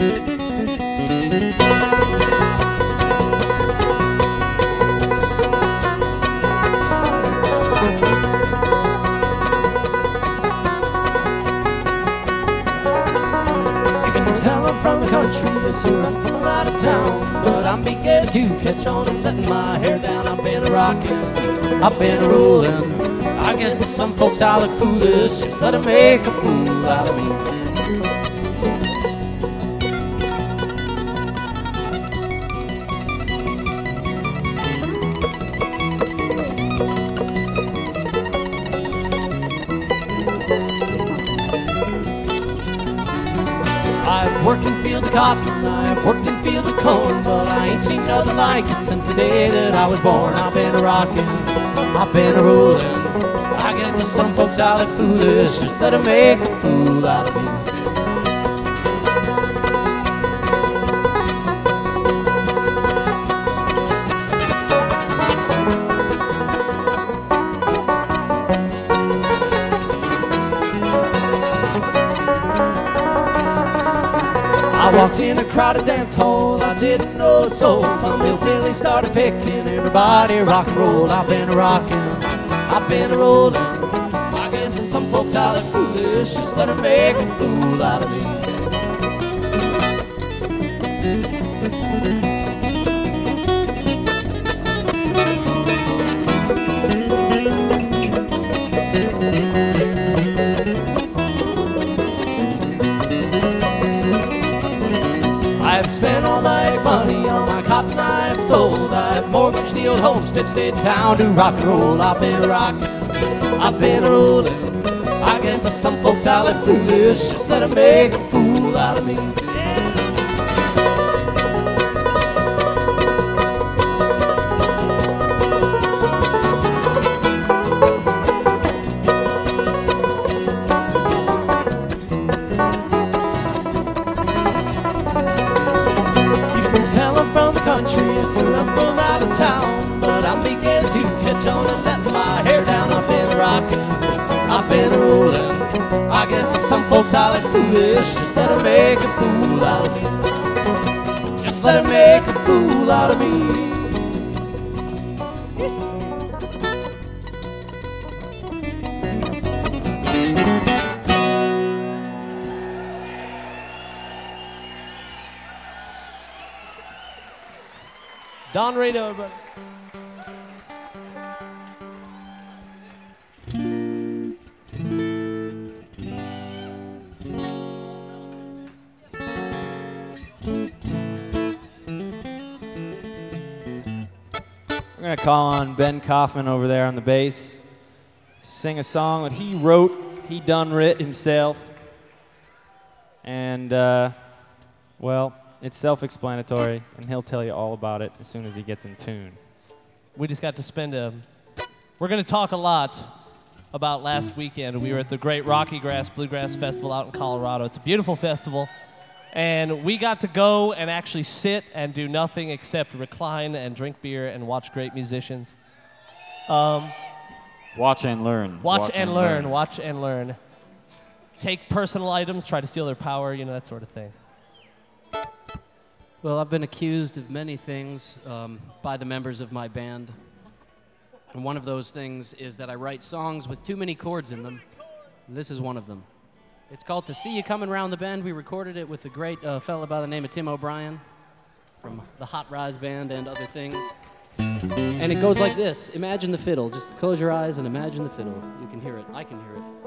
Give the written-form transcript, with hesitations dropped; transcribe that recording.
From the country, yes sir, I'm from out of town, but I'm beginning to catch on and letting my hair down. I've been rocking, I've been rolling. I guess to some folks I look foolish, just let 'em make a fool out of me. I've worked in fields of cotton, I've worked in fields of corn, but I ain't seen nothing like it since the day that I was born. I've been a-rockin', I've been a-rollin'. I guess to some folks I look foolish, just let 'em make a fool out of me. I walked in a crowded dance hall, I didn't know a soul. Some hillbilly started picking, everybody rock and roll. I've been rocking, I've been rolling. I guess some folks I look foolish, just let 'em make a fool out of me. I've spent all my money on my cotton I've sold. I've mortgaged the old homestead, stayed in town to rock and roll. I've been rocking, I've been rolling. I guess some folks I look foolish, just let 'em make a fool out of me. Tell 'em from the country, yes sir, I'm from out of town, but I'm beginning to catch on and letting my hair down. I've been rocking, I've been rolling. I guess some folks I look foolish, just let 'em make a fool out of me. Just let 'em make a fool out of me. Don Rado, everybody. We're going to call on Ben Kaufman over there on the bass to sing a song that he wrote, he done writ himself. And, well, it's self-explanatory, and he'll tell you all about it as soon as he gets in tune. We just got to spend we're going to talk a lot about last weekend. We were at the Great Rocky Grass Bluegrass Festival out in Colorado. It's a beautiful festival. And we got to go and actually sit and do nothing except recline and drink beer and watch great musicians. Watch and learn. Watch and learn. Watch and learn. Take personal items, try to steal their power, you know, that sort of thing. Well, I've been accused of many things by the members of my band. And one of those things is that I write songs with too many chords in them. And this is one of them. It's called To See You Coming Round the Bend. We recorded it with a great fella by the name of Tim O'Brien from the Hot Rise Band and other things. And it goes like this. Imagine the fiddle. Just close your eyes and imagine the fiddle. You can hear it. I can hear it.